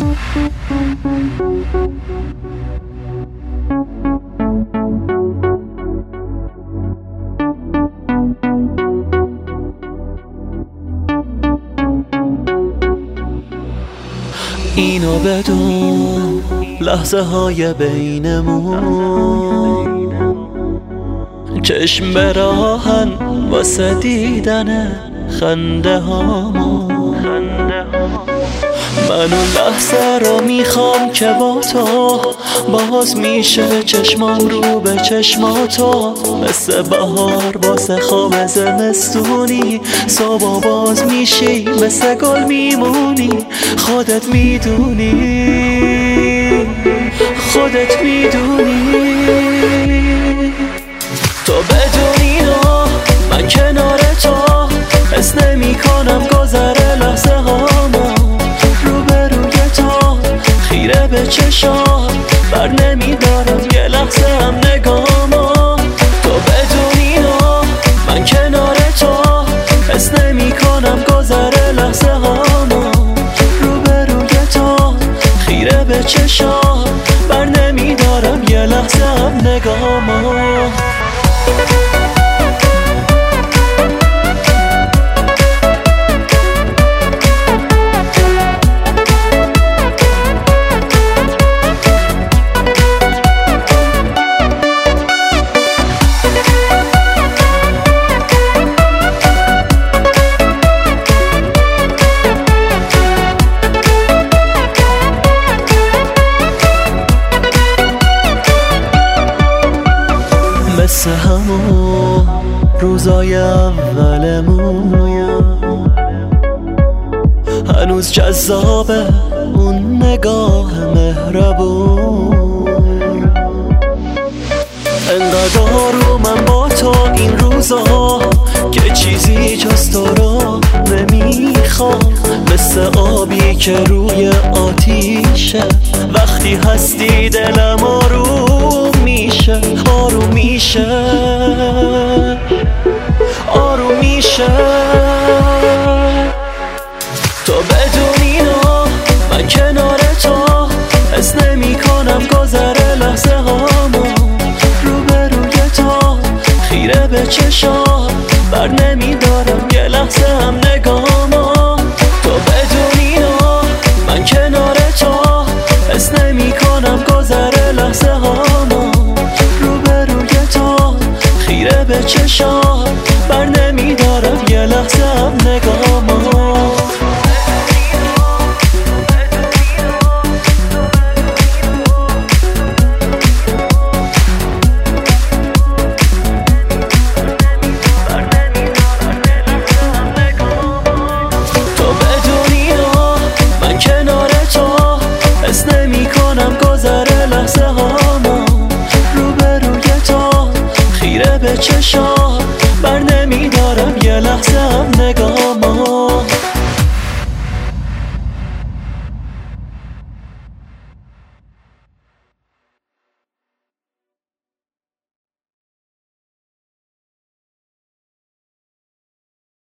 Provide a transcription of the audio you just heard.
اینو بدون لحظه های بینمون چشم به راهن واسه دیدن خنده هامون. من اون لحظه رو میخوام که با تو باز میشه چشمام رو به چشماتو، مثل بهار واسه خواب زمستونی صبح باز میشی مثل گل میمونی. خودت میدونی تو بدونی نه من کنار تو حس نمی کنم گذر لحظه هامو. روبروی تو خیره به چشات بر نمی دارم یه لحظه هم نگامو. تو بدونی نه من کنار تو حس نمی کنم گذر لحظه هامو. روبروی تو خیره به چشات بر نمی دارم یه لحظه هم نگامو. مثل همون روزای اولمون هنوز جذابه اون نگاه مهربون. انقدر آرومم با تو این روزا که چیزی جز تو رو نمیخوام. مثل آبی که روی آتیشه وقتی هستی دلم آروم میشه. تو بدونی نه من کنار تو حس نمی کنم گذر لحظه هامو. روبروی تو خیره به چشات بر نمی دارم یه لحظه هم نگامو. تو بدونی نه من کنار تو حس نمی کنم گذر لحظه هامو. روبروی تو خیره به چشات بر نمی دارم یه لحظه هم نگامو. لحظه هامو روبروی تو خیره به چشام